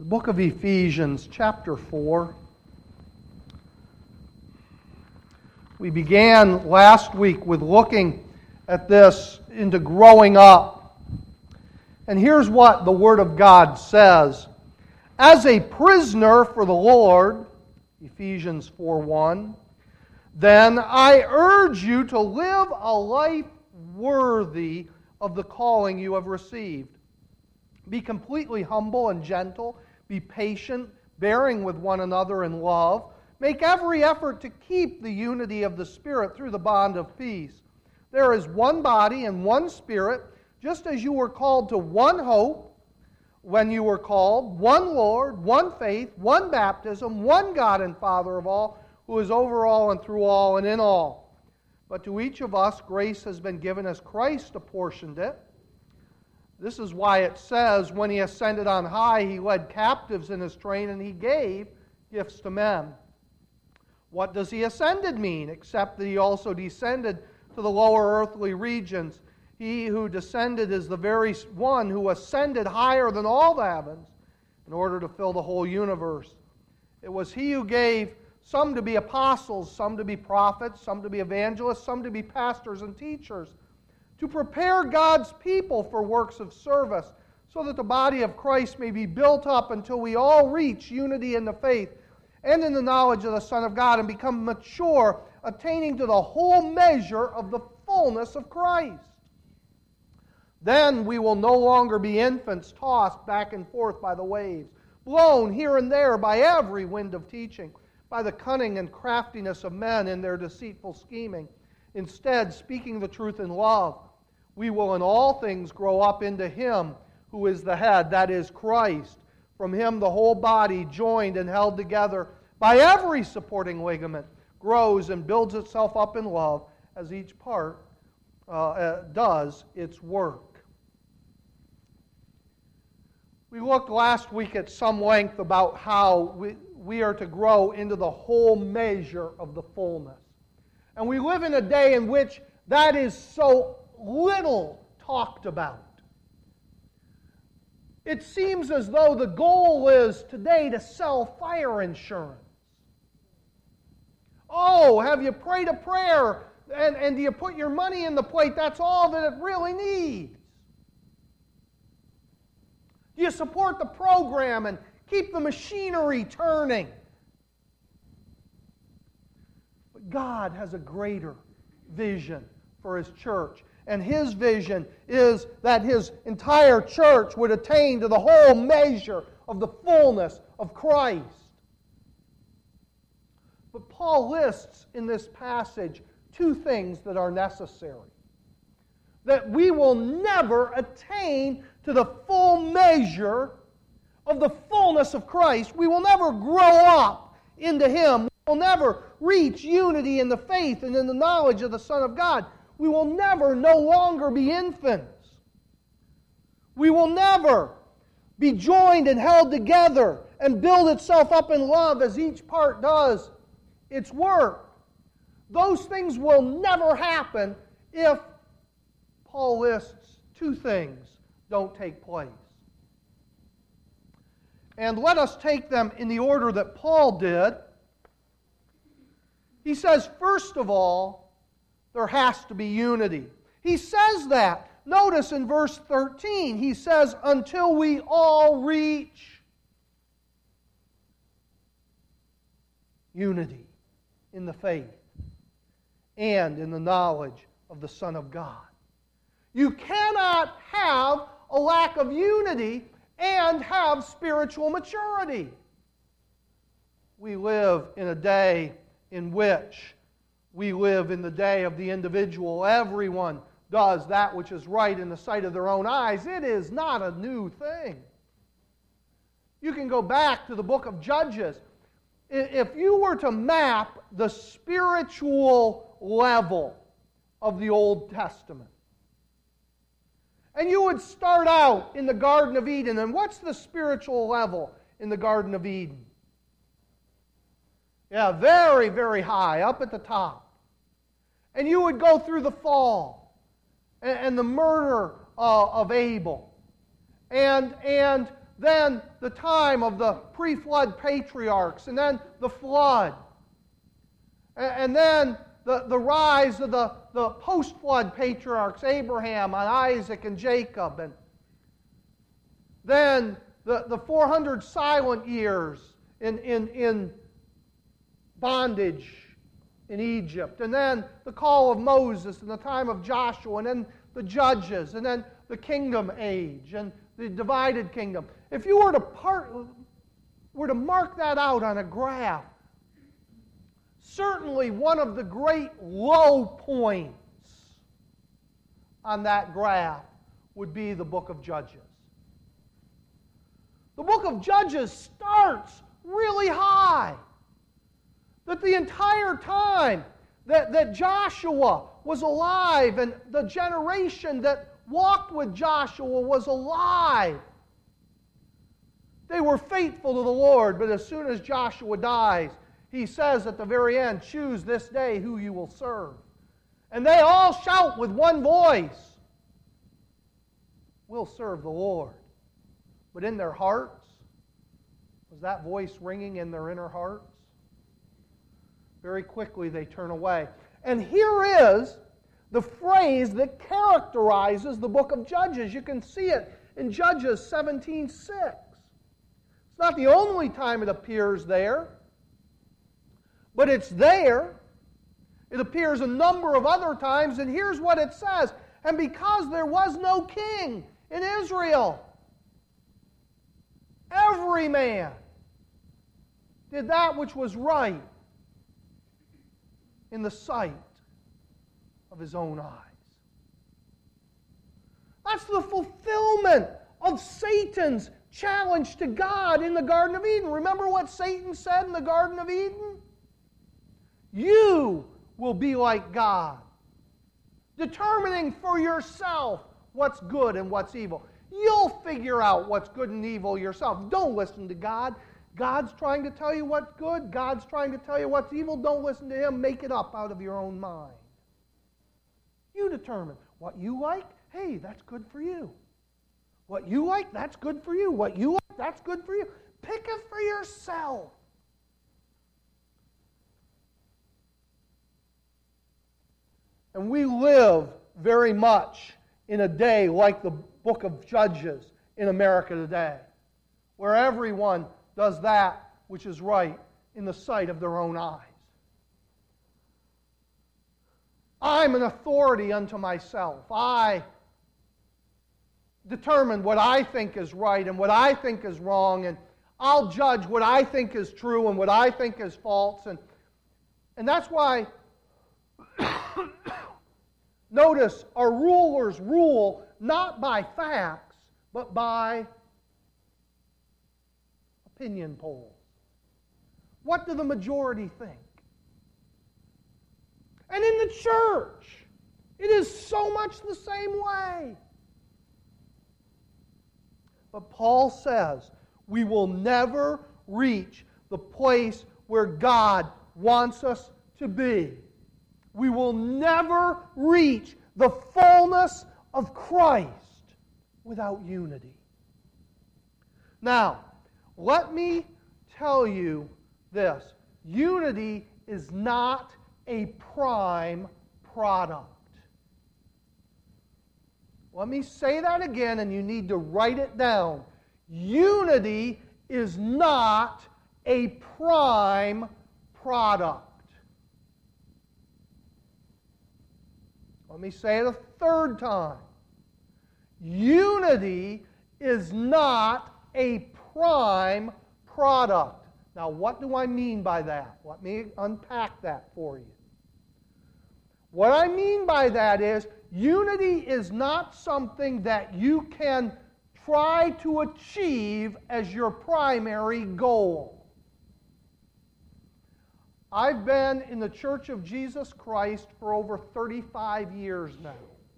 The book of Ephesians, chapter 4. We began last week with looking at this into growing up. And here's what the Word of God says. As a prisoner for the Lord, Ephesians 4:1, then I urge you to live a life worthy of the calling you have received. Be completely humble and gentle. Be patient, bearing with one another in love. Make every effort to keep the unity of the Spirit through the bond of peace. There is one body and one Spirit, just as you were called to one hope when you were called, one Lord, one faith, one baptism, one God and Father of all, who is over all and through all and in all. But to each of us grace has been given as Christ apportioned it. This is why it says, when He ascended on high, He led captives in His train, and He gave gifts to men. What does He ascended mean, except that He also descended to the lower earthly regions? He who descended is the very one who ascended higher than all the heavens in order to fill the whole universe. It was He who gave some to be apostles, some to be prophets, some to be evangelists, some to be pastors and teachers, to prepare God's people for works of service, so that the body of Christ may be built up until we all reach unity in the faith and in the knowledge of the Son of God and become mature, attaining to the whole measure of the fullness of Christ. Then we will no longer be infants tossed back and forth by the waves, blown here and there by every wind of teaching, by the cunning and craftiness of men in their deceitful scheming. Instead, speaking the truth in love, we will in all things grow up into Him who is the head, that is Christ. From Him the whole body, joined and held together by every supporting ligament, grows and builds itself up in love as each part does its work. We looked last week at some length about how we are to grow into the whole measure of the fullness. And we live in a day in which that is so little talked about. It seems as though the goal is today to sell fire insurance. Oh, have you prayed a prayer and do you put your money in the plate? That's all that it really needs. Do you support the program and keep the machinery turning? But God has a greater vision for His church. And His vision is that His entire church would attain to the whole measure of the fullness of Christ. But Paul lists in this passage two things that are necessary. That we will never attain to the full measure of the fullness of Christ. We will never grow up into Him. We will never reach unity in the faith and in the knowledge of the Son of God. We will never no longer be infants. We will never be joined and held together and build itself up in love as each part does its work. Those things will never happen if, Paul lists, two things don't take place. And let us take them in the order that Paul did. He says, first of all, there has to be unity. He says that. Notice in verse 13, he says, until we all reach unity in the faith and in the knowledge of the Son of God. You cannot have a lack of unity and have spiritual maturity. We live in a day in which we live in the day of the individual. Everyone does that which is right in the sight of their own eyes. It is not a new thing. You can go back to the book of Judges. If you were to map the spiritual level of the Old Testament, and you would start out in the Garden of Eden, and what's the spiritual level in the Garden of Eden? Yeah, very, very high, up at the top. And you would go through the fall and the murder of Abel and then the time of the pre-flood patriarchs, and then the flood. And then the rise of the post-flood patriarchs, Abraham and Isaac and Jacob. And then the 400 silent years in bondage in Egypt. And then the call of Moses and the time of Joshua. And then the judges. And then the kingdom age and the divided kingdom. If you were to mark that out on a graph, certainly one of the great low points on that graph would be the book of Judges. The book of Judges starts really high. That the entire time that Joshua was alive and the generation that walked with Joshua was alive, they were faithful to the Lord. But as soon as Joshua dies, he says at the very end, choose this day who you will serve. And they all shout with one voice, we'll serve the Lord. But in their hearts, was that voice ringing in their inner hearts? Very quickly they turn away. And here is the phrase that characterizes the book of Judges. You can see it in Judges 17:6. It's not the only time it appears there, but it's there. It appears a number of other times, and here's what it says. And because there was no king in Israel, every man did that which was right in the sight of his own eyes. That's the fulfillment of Satan's challenge to God in the Garden of Eden. Remember what Satan said in the Garden of Eden? You will be like God, determining for yourself what's good and what's evil. You'll figure out what's good and evil yourself. Don't listen to God. God's trying to tell you what's good. God's trying to tell you what's evil. Don't listen to Him. Make it up out of your own mind. You determine what you like. Hey, that's good for you. What you like, that's good for you. What you like, that's good for you. Pick it for yourself. And we live very much in a day like the book of Judges in America today, where everyone does that which is right in the sight of their own eyes. I'm an authority unto myself. I determine what I think is right and what I think is wrong, and I'll judge what I think is true and what I think is false. And that's why, notice, our rulers rule not by facts, but by opinion polls. What do the majority think? And in the church, it is so much the same way. But Paul says we will never reach the place where God wants us to be. We will never reach the fullness of Christ without unity. Now, let me tell you this. Unity is not a prime product. Let me say that again, and you need to write it down. Unity is not a prime product. Let me say it a third time. Unity is not a prime product. Now, what do I mean by that? Let me unpack that for you. What I mean by that is, unity is not something that you can try to achieve as your primary goal. I've been in the Church of Jesus Christ for over 35 years now.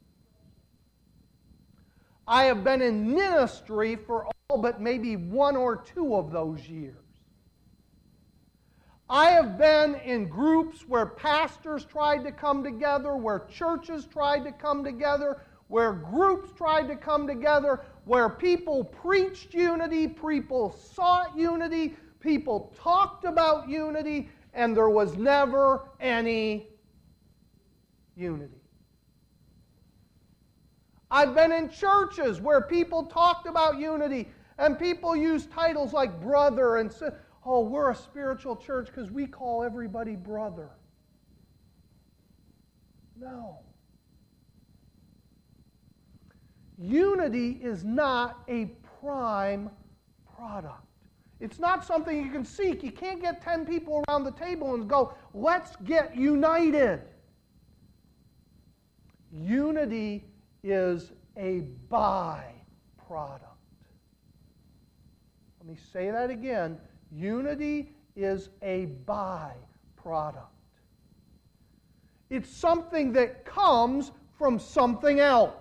I have been in ministry for all but maybe 1 or 2 of those years. I have been in groups where pastors tried to come together, where churches tried to come together, where groups tried to come together, where people preached unity, people sought unity, people talked about unity, and there was never any unity. I've been in churches where people talked about unity, and people used titles like brother and said, oh, we're a spiritual church because we call everybody brother. No. Unity is not a prime product. It's not something you can seek. You can't get 10 people around the table and go, let's get united. Unity is a byproduct. Let me say that again. Unity is a byproduct. It's something that comes from something else.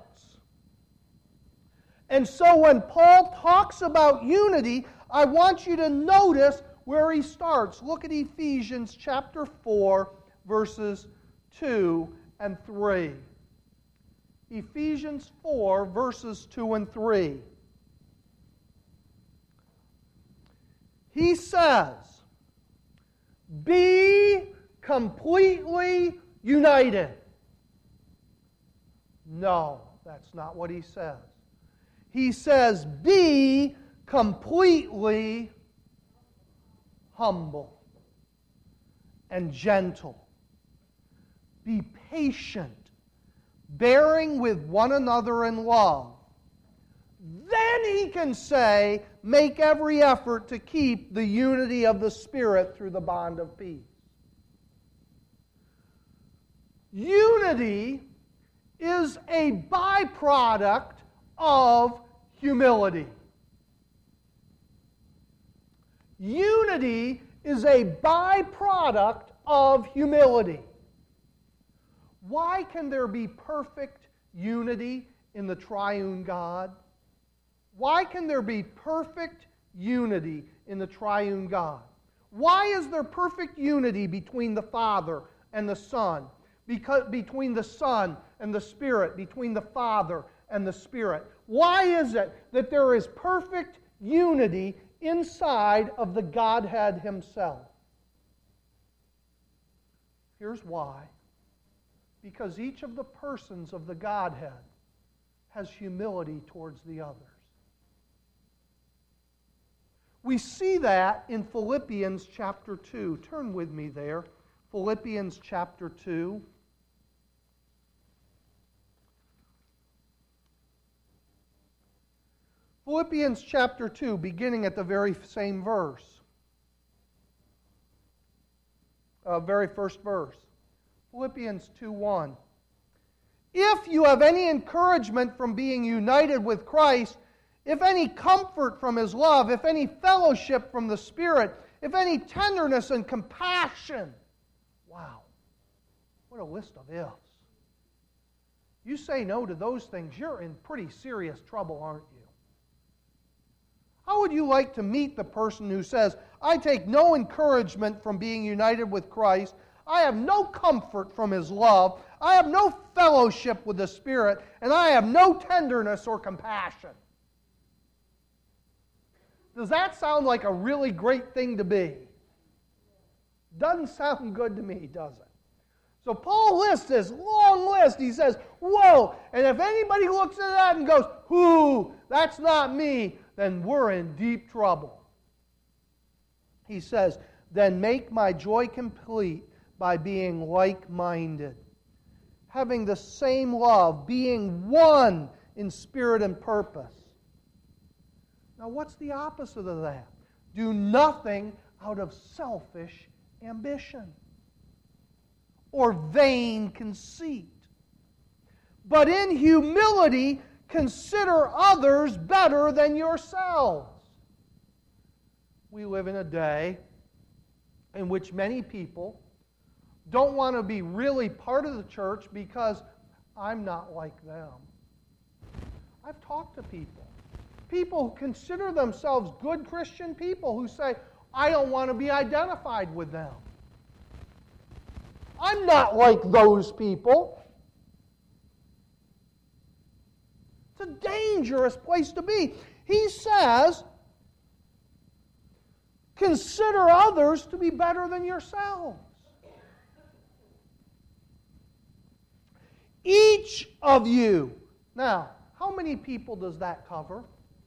And so when Paul talks about unity, I want you to notice where he starts. Look at Ephesians chapter 4, verses 2 and 3. Ephesians 4, verses 2 and 3. He says, be completely united. No, that's not what he says. He says, be completely humble and gentle. Be patient, bearing with one another in love. Then he can say, make every effort to keep the unity of the Spirit through the bond of peace. Unity is a byproduct of humility. Unity is a byproduct of humility. Why can there be perfect unity in the triune God? Why can there be perfect unity in the triune God? Why is there perfect unity between the Father and the Son? Because between the Son and the Spirit, between the Father and the Spirit. Why is it that there is perfect unity inside of the Godhead Himself? Here's why. Because each of the persons of the Godhead has humility towards the others. We see that in Philippians chapter 2. Turn with me there. Philippians chapter 2. Philippians chapter 2, beginning at the very same verse. Very first verse. Philippians 2:1. If you have any encouragement from being united with Christ, if any comfort from His love, if any fellowship from the Spirit, if any tenderness and compassion. Wow. What a list of ifs. You say no to those things, you're in pretty serious trouble, aren't you? How would you like to meet the person who says, I take no encouragement from being united with Christ, I have no comfort from His love, I have no fellowship with the Spirit, and I have no tenderness or compassion? Does that sound like a really great thing to be? Doesn't sound good to me, does it? So Paul lists this long list. He says, whoa, and if anybody looks at that and goes, whoo, that's not me, then we're in deep trouble. He says, then make my joy complete by being like-minded, having the same love, being one in spirit and purpose. Now, what's the opposite of that? Do nothing out of selfish ambition or vain conceit, but in humility consider others better than yourselves. We live in a day in which many people don't want to be really part of the church because I'm not like them. I've talked to people. People who consider themselves good Christian people who say, I don't want to be identified with them. I'm not like those people. It's a dangerous place to be. He says, consider others to be better than yourselves. Each of you. Now, how many people does that cover?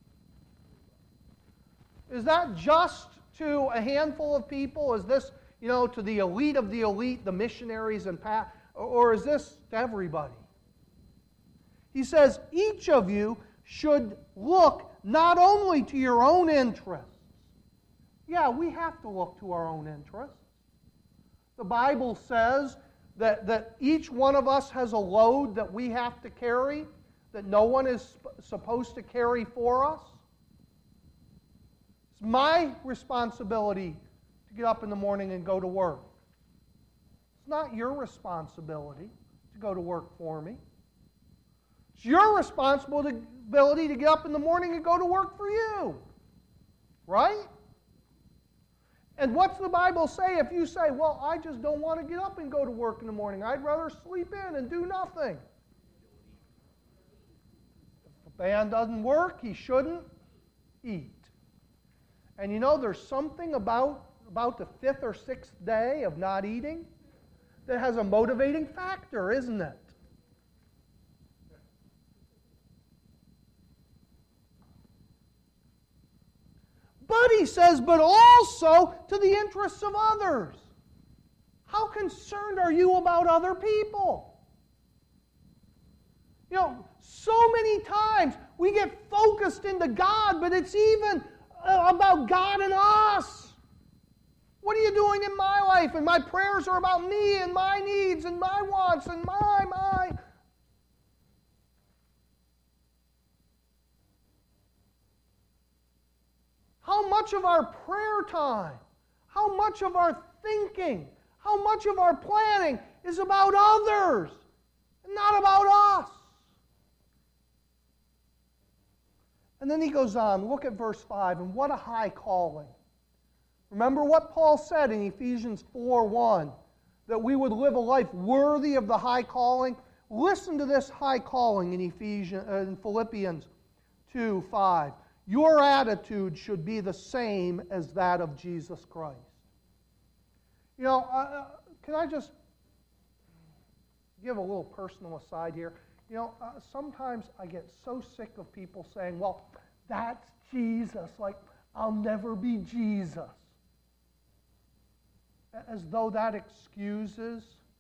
Is that just to a handful of people? Is this, to the elite of the elite, the missionaries and or is this to everybody? He says each of you should look not only to your own interests. Yeah, we have to look to our own interests. The Bible says that each one of us has a load that we have to carry, that no one is supposed to carry for us. It's my responsibility to get up in the morning and go to work. It's not your responsibility to go to work for me. It's your responsibility to get up in the morning and go to work for you. Right? And what's the Bible say if you say, well, I just don't want to get up and go to work in the morning. I'd rather sleep in and do nothing. If a man doesn't work, he shouldn't eat. And there's something about the 5th or 6th day of not eating that has a motivating factor, isn't it? But he says, but also to the interests of others. How concerned are you about other people? So many times we get focused into God, but it's even about God and us. What are you doing in my life? And my prayers are about me and my needs and my wants and my. How much of our prayer time, how much of our thinking, how much of our planning is about others and not about us? And then he goes on, look at verse 5, and what a high calling. Remember what Paul said in Ephesians 4:1, that we would live a life worthy of the high calling. Listen to this high calling in Philippians 2:5. Your attitude should be the same as that of Jesus Christ. Can I just give a little personal aside here? Sometimes I get so sick of people saying, well, that's Jesus, like, I'll never be Jesus. As though that excuses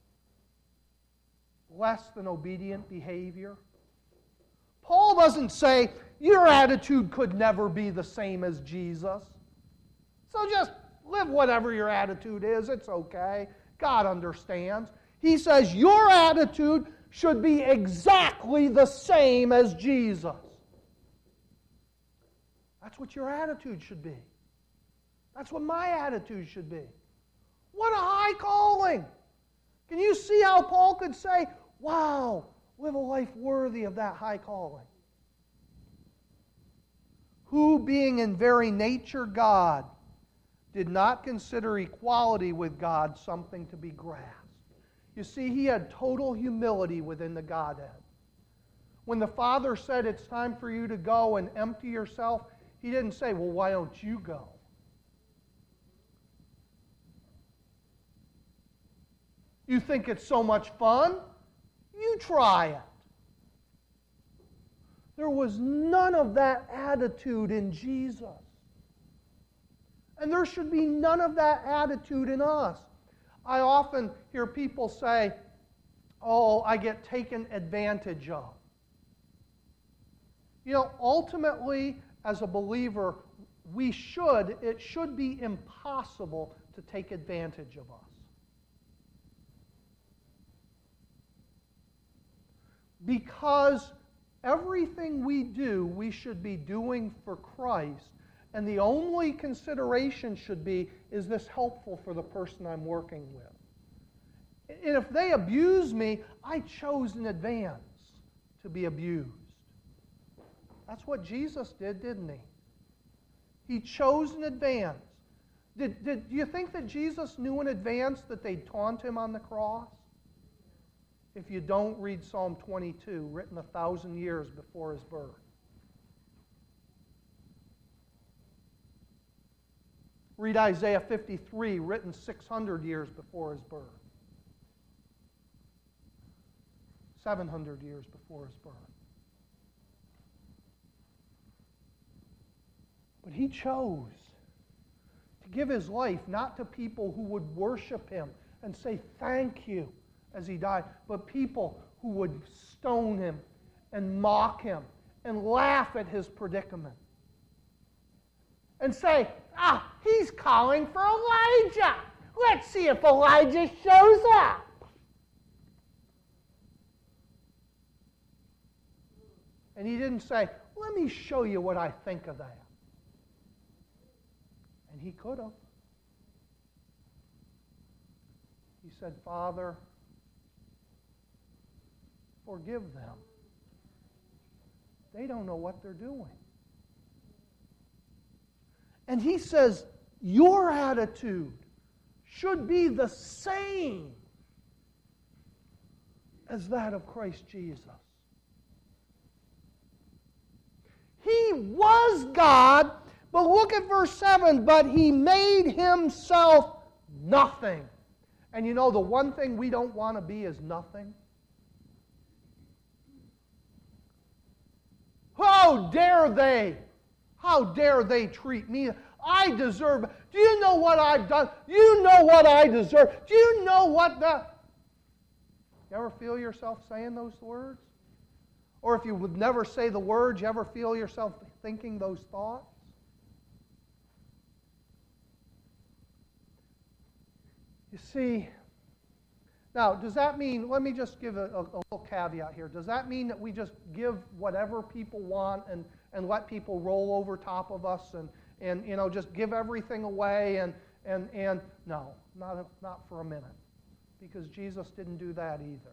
less than obedient behavior. Paul doesn't say, your attitude could never be the same as Jesus. So just live whatever your attitude is, it's okay. God understands. He says, your attitude should be exactly the same as Jesus. That's what your attitude should be. That's what my attitude should be. What a high calling! Can you see how Paul could say, wow, live a life worthy of that high calling? Who, being in very nature God, did not consider equality with God something to be grasped. You see, he had total humility within the Godhead. When the Father said, it's time for you to go and empty yourself, he didn't say, well, why don't you go? You think it's so much fun? You try it. There was none of that attitude in Jesus. And there should be none of that attitude in us. I often hear people say, oh, I get taken advantage of. Ultimately, as a believer, it should be impossible to take advantage of us. Because everything we do, we should be doing for Christ. And the only consideration should be, is this helpful for the person I'm working with? And if they abuse me, I chose in advance to be abused. That's what Jesus did, didn't he? He chose in advance. Do you think that Jesus knew in advance that they'd taunt him on the cross? if you don't read Psalm 22, written 1,000 years before his birth. Read Isaiah 53, written 600 years before his birth. 700 years before his birth. But he chose to give his life not to people who would worship him and say thank you as he died, but people who would stone him and mock him and laugh at his predicament. And say, he's calling for Elijah. Let's see if Elijah shows up. And he didn't say, let me show you what I think of that. And he could have. He said, Father, forgive them. They don't know what they're doing. And he says, your attitude should be the same as that of Christ Jesus. He was God, but look at verse 7, but he made himself nothing. And you know, the one thing we don't want to be is nothing. How dare they? How dare they treat me? I deserve. Do you know what I've done? You know what I deserve. Do you know what the... You ever feel yourself saying those words? Or if you would never say the words, you ever feel yourself thinking those thoughts? You see, now, does that mean, let me just give a little caveat here. Does that mean that we just give whatever people want and let people roll over top of us and you know, just give everything away and no, not for a minute. Because Jesus didn't do that either.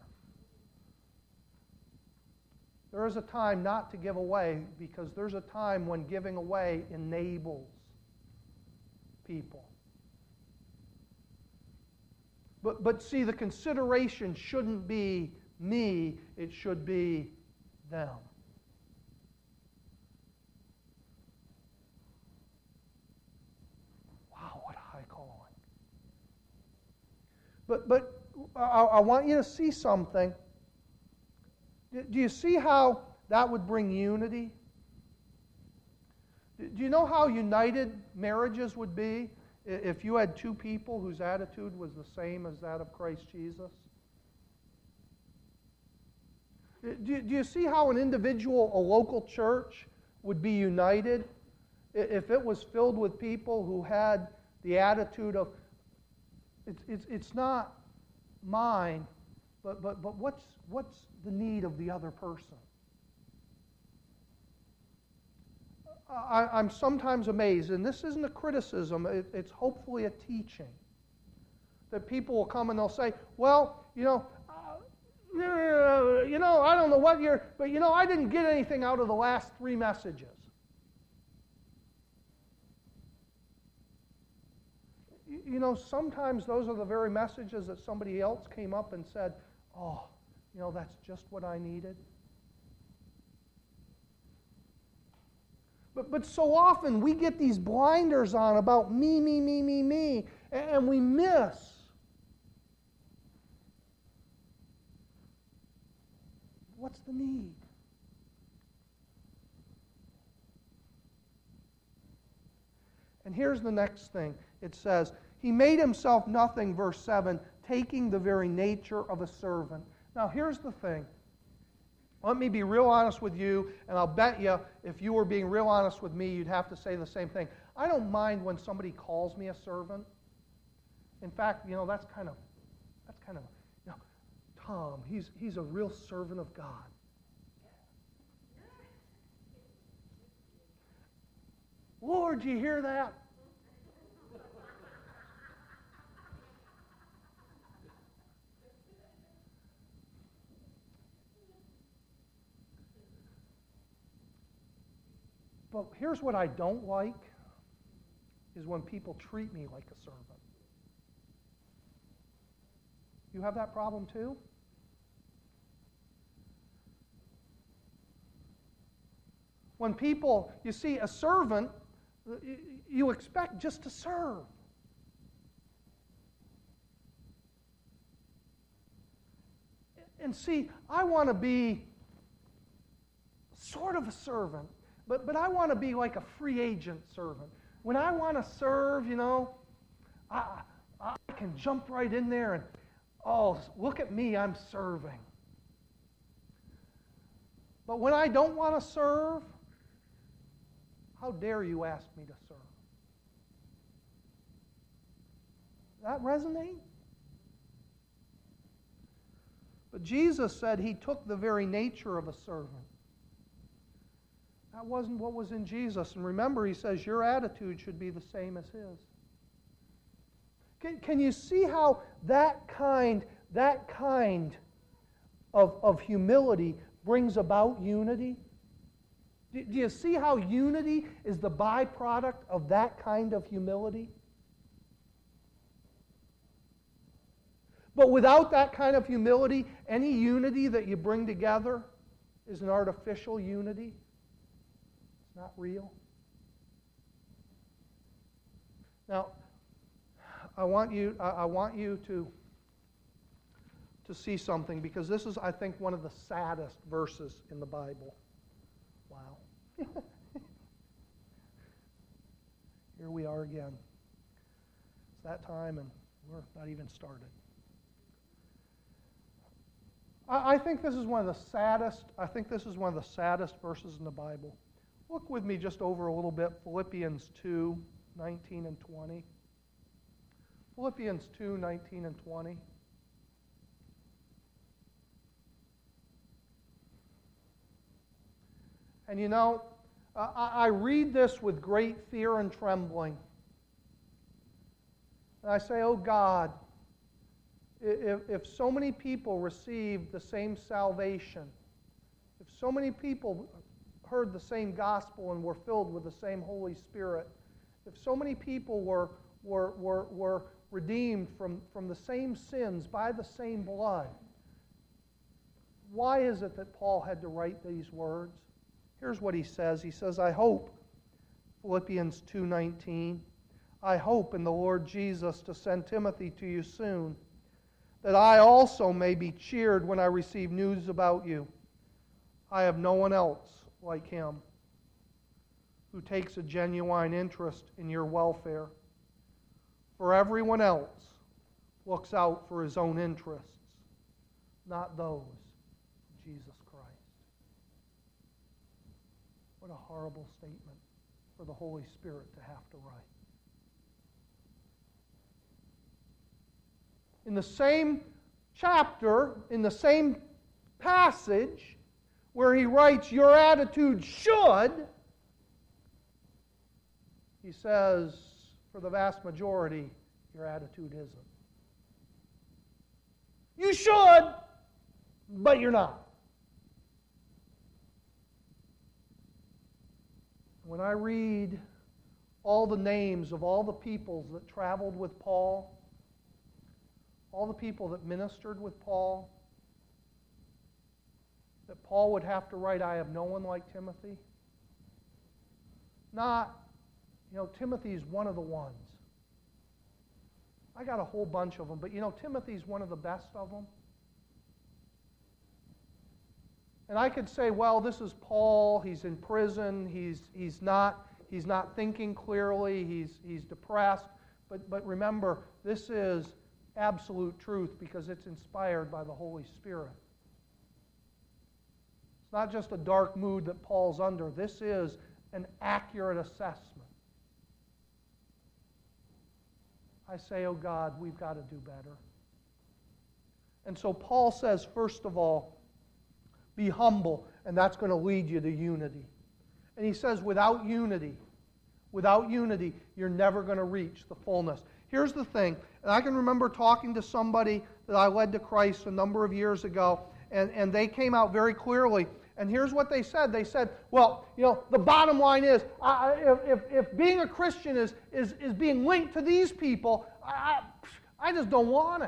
There is a time not to give away because there's a time when giving away enables people. But see, the consideration shouldn't be me, it should be them. Wow, what a high calling. But I want you to see something. Do you see how that would bring unity? Do you know how united marriages would be if you had two people whose attitude was the same as that of Christ Jesus? Do you see how an individual, a local church, would be united if it was filled with people who had the attitude of, it's not mine, but what's the need of the other person? I'm sometimes amazed, and this isn't a criticism, it's hopefully a teaching, that people will come and they'll say, well, I don't know what you're, but I didn't get anything out of the last 3 messages. Sometimes those are the very messages that somebody else came up and said, oh, that's just what I needed. But so often we get these blinders on about me, and we miss what's the need. And here's the next thing. It says, he made himself nothing, verse 7, taking the very nature of a servant. Now here's the thing. Let me be real honest with you, and I'll bet you if you were being real honest with me, you'd have to say the same thing. I don't mind when somebody calls me a servant. In fact, that's kind of, Tom, he's a real servant of God. Lord, do you hear that? But here's what I don't like, is when people treat me like a servant. You have that problem too? When people, you see, a servant, you expect just to serve. And see, I want to be sort of a servant, but I want to be like a free agent servant. When I want to serve, I can jump right in there and, oh, look at me, I'm serving. But when I don't want to serve, how dare you ask me to serve? Does that resonate? But Jesus said He took the very nature of a servant. That wasn't what was in Jesus. And remember, He says your attitude should be the same as His. Can you see how that kind of humility brings about unity? Do you see how unity is the byproduct of that kind of humility? But without that kind of humility, any unity that you bring together is an artificial unity. It's not real. Now, I want you to see something, because this is, I think, one of the saddest verses in the Bible. Wow. Here we are again. It's that time and we're not even started. I think this is one of the saddest verses in the Bible. Look with me just over a little bit, Philippians 2, 19 and 20. Philippians 2, 19 and 20. And I read this with great fear and trembling. And I say, oh God, if so many people received the same salvation, if so many people heard the same gospel and were filled with the same Holy Spirit, if so many people were redeemed from the same sins by the same blood, why is it that Paul had to write these words? Here's what he says. He says, I hope, Philippians 2:19, I hope in the Lord Jesus to send Timothy to you soon, that I also may be cheered when I receive news about you. I have no one else like him who takes a genuine interest in your welfare. For everyone else looks out for his own interests, not those of Jesus Christ. What a horrible statement for the Holy Spirit to have to write. In the same chapter, in the same passage, where he writes, your attitude should, he says, for the vast majority, your attitude isn't. You should, but you're not. When I read all the names of all the peoples that traveled with Paul, all the people that ministered with Paul, that Paul would have to write, I have no one like Timothy. Not, Timothy's one of the ones. I got a whole bunch of them, but Timothy's one of the best of them. And I could say, well, this is Paul, he's in prison, he's not thinking clearly, he's depressed. But remember, this is absolute truth because it's inspired by the Holy Spirit. It's not just a dark mood that Paul's under. This is an accurate assessment. I say, oh God, we've got to do better. And so Paul says, first of all, be humble, and that's going to lead you to unity. And he says, without unity, you're never going to reach the fullness. Here's the thing, and I can remember talking to somebody that I led to Christ a number of years ago, and they came out very clearly. And here's what they said. They said, well, the bottom line is, if being a Christian is being linked to these people, I just don't want it.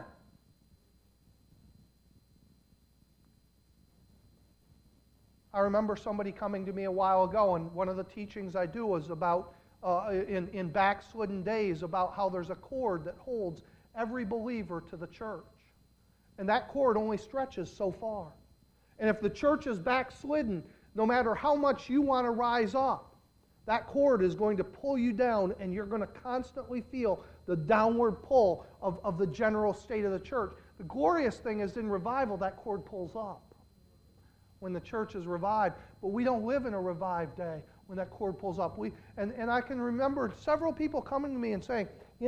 I remember somebody coming to me a while ago, and one of the teachings I do is about, in backslidden days, about how there's a cord that holds every believer to the church. And that cord only stretches so far. And if the church is backslidden, no matter how much you want to rise up, that cord is going to pull you down, and you're going to constantly feel the downward pull of the general state of the church. The glorious thing is in revival, that cord pulls up when the church is revived. But we don't live in a revived day when that cord pulls up. And I can remember several people coming to me and saying,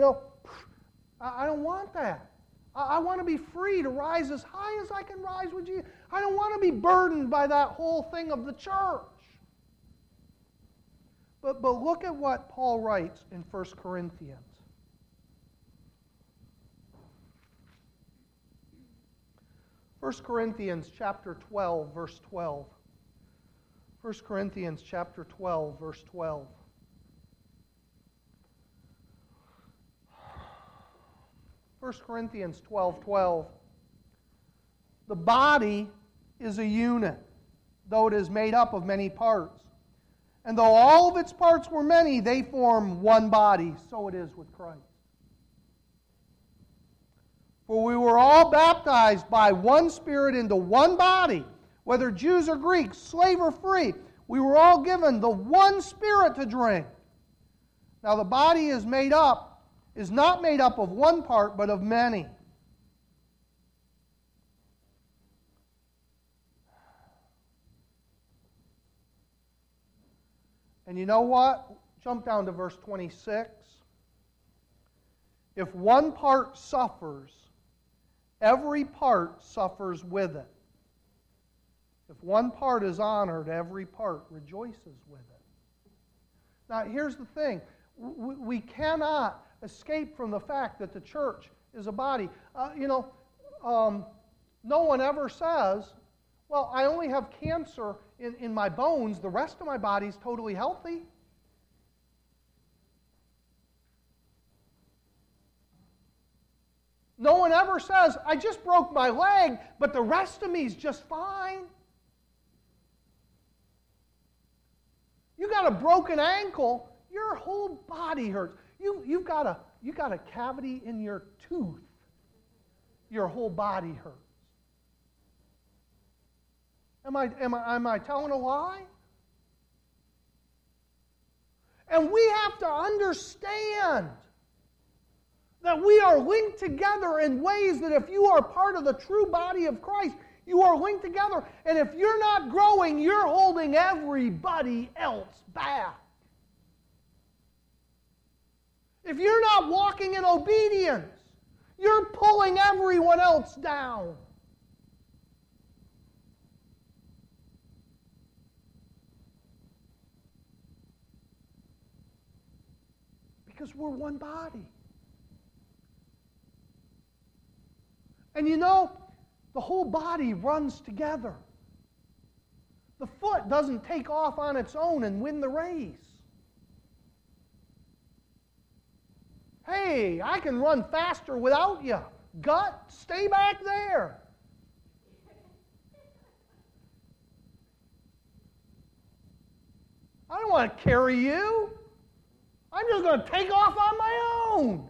I don't want that. I want to be free to rise as high as I can rise with you. I don't want to be burdened by that whole thing of the church. But look at what Paul writes in 1 Corinthians. 1 Corinthians chapter 12, verse 12. 1 Corinthians chapter 12, verse 12. 1 Corinthians 12:12. The body is a unit, though it is made up of many parts. And though all of its parts were many, they form one body. So it is with Christ. For we were all baptized by one Spirit into one body, whether Jews or Greeks, slave or free. We were all given the one Spirit to drink. Now the body is not made up of one part, but of many. And you know what? Jump down to verse 26. If one part suffers, every part suffers with it. If one part is honored, every part rejoices with it. Now, here's the thing. We cannot escape from the fact that the church is a body. No one ever says, well, I only have cancer in my bones. The rest of my body is totally healthy. No one ever says, I just broke my leg, but the rest of me is just fine. You got a broken ankle, your whole body hurts. You got a cavity in your tooth, your whole body hurts. Am I telling a lie? And we have to understand that we are linked together in ways that if you are part of the true body of Christ, you are linked together. And if you're not growing, you're holding everybody else back. If you're not walking in obedience, you're pulling everyone else down. Because we're one body. And the whole body runs together. The foot doesn't take off on its own and win the race. Hey, I can run faster without you. Gut, stay back there. I don't want to carry you. I'm just going to take off on my own.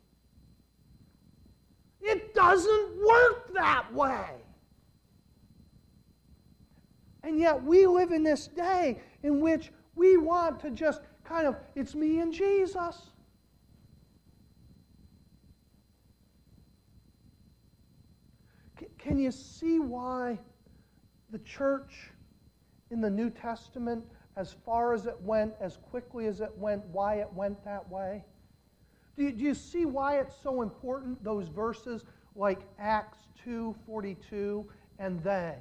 It doesn't work that way. And yet we live in this day in which we want to just it's me and Jesus. Can you see why the church in the New Testament, as far as it went, as quickly as it went, why it went that way? Do you see why it's so important, those verses like Acts 2:42, and they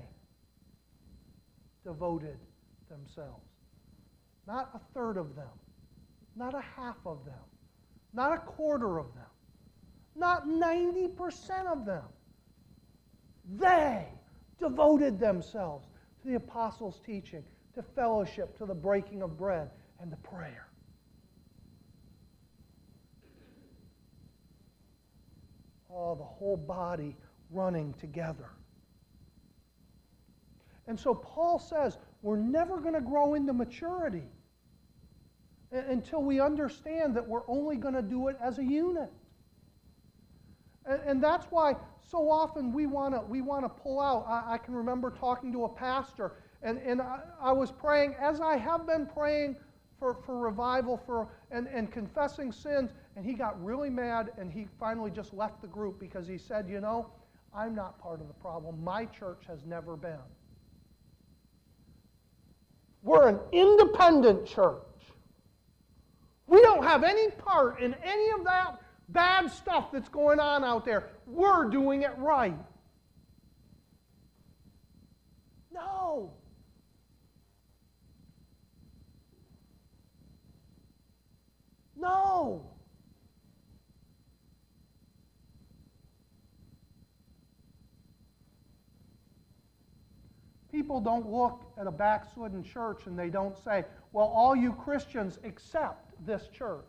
devoted themselves? Not a third of them, not a half of them, not a quarter of them, not 90% of them. They devoted themselves to the apostles' teaching, to fellowship, to the breaking of bread, and to prayer. Oh, the whole body running together. And so Paul says, we're never going to grow into maturity until we understand that we're only going to do it as a unit. And that's why so often we want to pull out. I can remember talking to a pastor, and I was praying, as I have been praying for revival and confessing sins, and he got really mad, and he finally just left the group because he said, I'm not part of the problem. My church has never been. We're an independent church. We don't have any part in any of that bad stuff that's going on out there. We're doing it right. No. No. People don't look at a backslidden church and they don't say, well, all you Christians accept this church.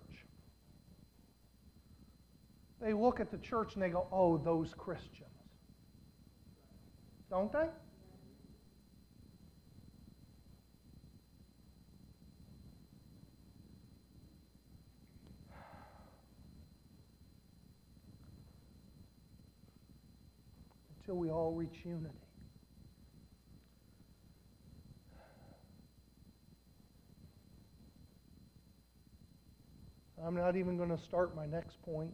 They look at the church and they go, oh, those Christians. Don't they? Until we all reach unity. I'm not even going to start my next point.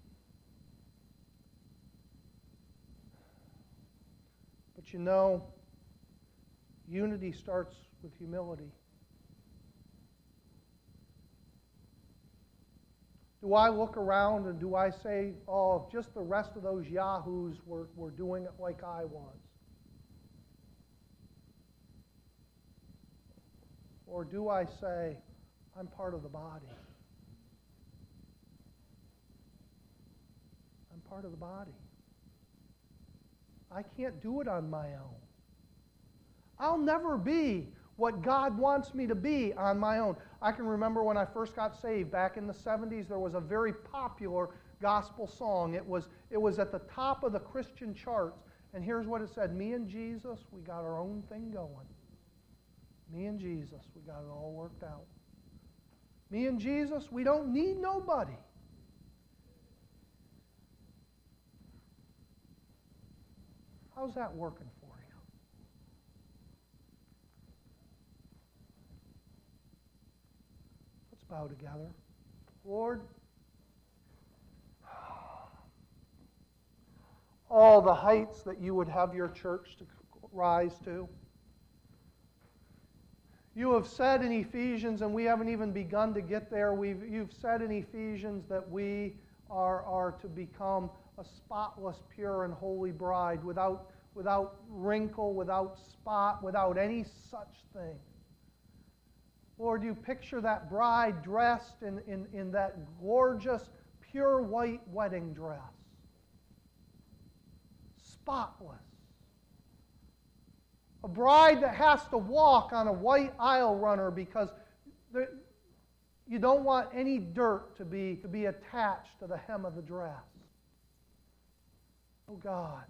But unity starts with humility. Do I look around and do I say, oh, just the rest of those yahoos were doing it like I was? Or do I say, I'm part of the body? I'm part of the body. I can't do it on my own. I'll never be what God wants me to be on my own. I can remember when I first got saved back in the 70s, there was a very popular gospel song. It was at the top of the Christian charts. And here's what it said: me and Jesus, we got our own thing going. Me and Jesus, we got it all worked out. Me and Jesus, we don't need nobody. How's that working for you? Let's bow together. Lord, all the heights that you would have your church to rise to. You have said in Ephesians, and we haven't even begun to get there, you've said in Ephesians that we are to become a spotless, pure, and holy bride without wrinkle, without spot, without any such thing. Lord, you picture that bride dressed in that gorgeous, pure white wedding dress. Spotless. A bride that has to walk on a white aisle runner because you don't want any dirt to be attached to the hem of the dress. Oh God.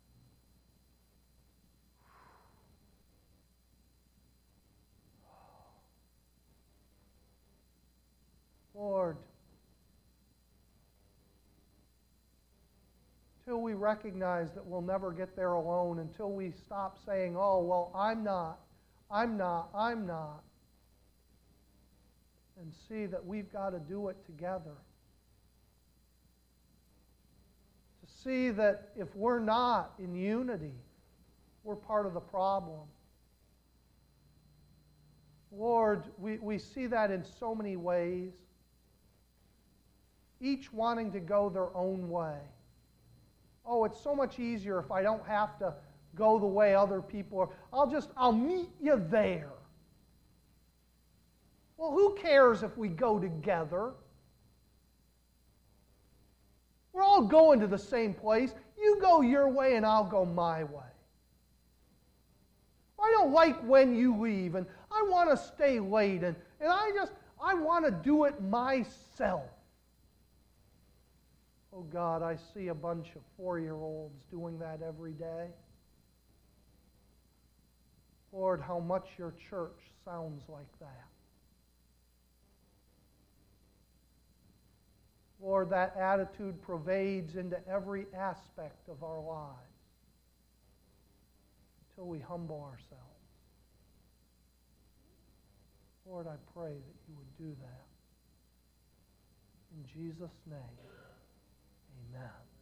Lord, until we recognize that we'll never get there alone, until we stop saying, oh, well, I'm not, and see that we've got to do it together. To see that if we're not in unity, we're part of the problem. Lord, we see that in so many ways, each wanting to go their own way. Oh, it's so much easier if I don't have to go the way other people are. I'll meet you there. Well, who cares if we go together? We're all going to the same place. You go your way and I'll go my way. I don't like when you leave, and I want to stay late, and I want to do it myself. Oh God, I see a bunch of 4-year-olds doing that every day. Lord, how much your church sounds like that. Lord, that attitude pervades into every aspect of our lives until we humble ourselves. Lord, I pray that you would do that. In Jesus' name, amen.